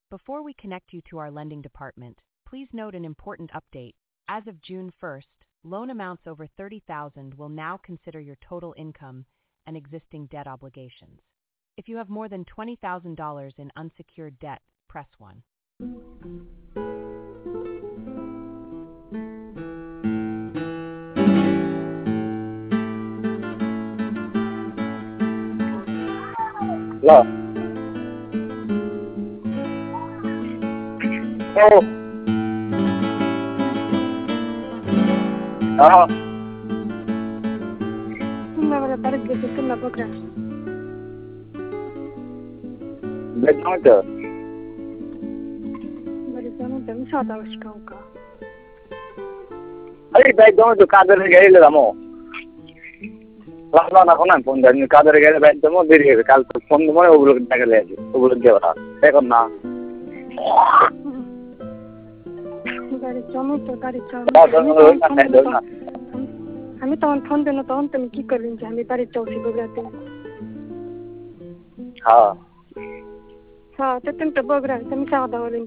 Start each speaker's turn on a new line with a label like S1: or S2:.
S1: Before we connect you to our lending department, please note an important update. As of June 1st, loan amounts over $30,000 will now consider your total income and existing debt obligations. If you have more than $20,000 in unsecured debt, press 1.
S2: Hello. Oh.
S3: Una hora tarde que se la boca.
S2: Bednota.
S3: Bari zanu tam sada washkauka.
S2: Ay, bednota kadar gari le damo. Lala na konan phone dani kadar gari bednota deri hobe kal to phone mo ogulo টাকা le aje ogulo দেওয়া এখন না
S3: Bari zanu to bari
S2: zanu
S3: हामी त phone then त अन्त के गरिन्छ हामी बारी चौसी बगराते
S2: हाँ
S3: हाँ त्यतिम त बगरा हामी सादा